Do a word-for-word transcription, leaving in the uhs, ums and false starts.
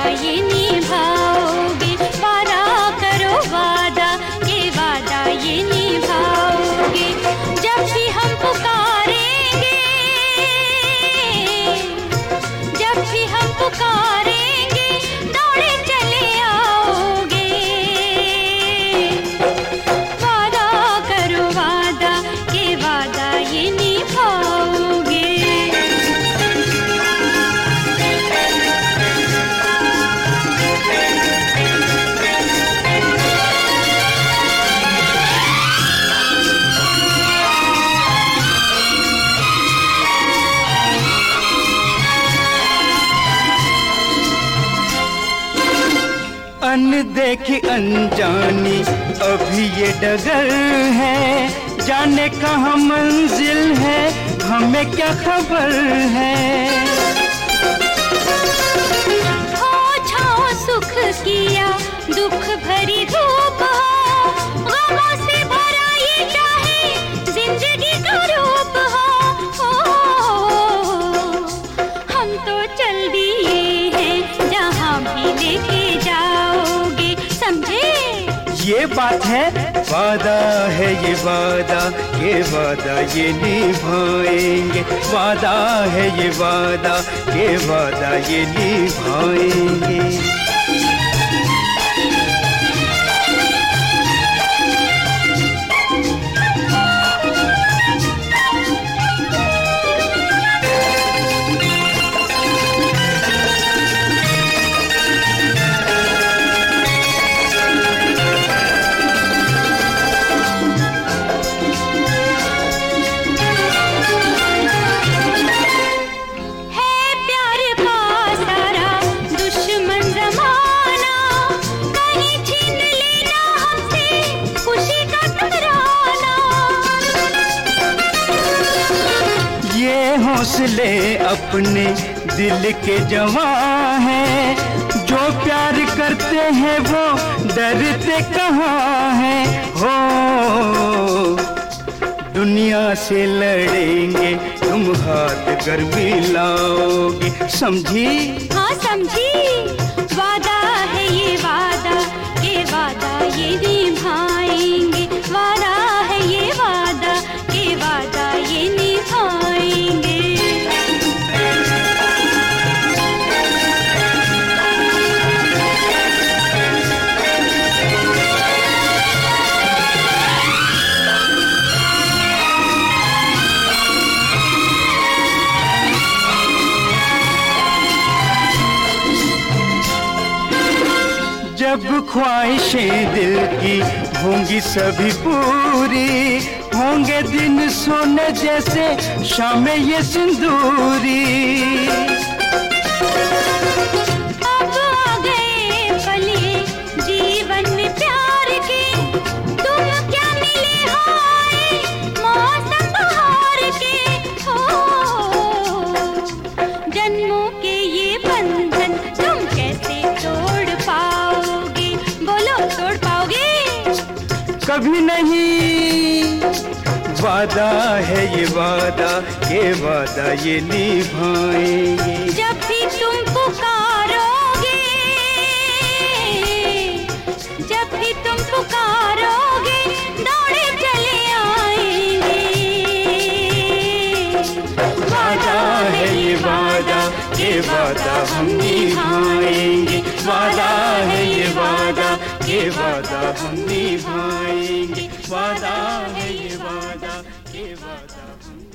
ये निभाओगे, वादा करो वादा, ये वादा ये निभाओगे। जब भी हम पुकारेंगे, जब भी हम पुकारेंगे, दौड़े चले आओगे। वादा करो वादा, ये वादा ये निभाओगे। अनदेखी अनजानी अभी ये डगर है, जाने कहाँ मंजिल है हमें क्या खबर है। हो छाओ सुख किया, दुख भरी धूप हो, गमों से भरा ये चाहे जिंदगी का रूप हो। हो, हम तो चल दिए हैं जहाँ भी लेके जाओगे, समझे? ये बात है, वादा है ये वादा, ये वादा ये निभाएंगे। वादा है ये वादा, ये वादा ये निभाएंगे। हौसले अपने दिल के जवां हैं, जो प्यार करते हैं वो डरते कहाँ हैं। हो दुनिया से लड़ेंगे, तुम हाथ कर मिलाओगे, समझी? हाँ समझी। वादा है ये वादा, ये वादा ये निभाएंगे। वादा है ये वादा, ये वादा ये निभाएंगे। जब ख्वाहिशें दिल की होंगी सभी पूरी, होंगे दिन सोने जैसे शामें ये सिंदूरी। अब आ गए पले जीवन में प्यार के, तुम क्या मिले हाय मौसम बहार के। हो जन्मों के ये बंधन तुम कैसे तोड़ पाओगे, बोलो तोड़ पाओगे? कभी नहीं। वादा है ये वादा, ये वादा ये निभाएंगे। जब भी तुम पुकारोगे, जब भी तुम पुकारोगे, दौड़े चले आएंगे। वादा है ये वादा, ये वादा हम निभाएंगे। वादा है ये वादा, ये वादा हम निभाएंगे। वादा है ये वादा, ये वादा हम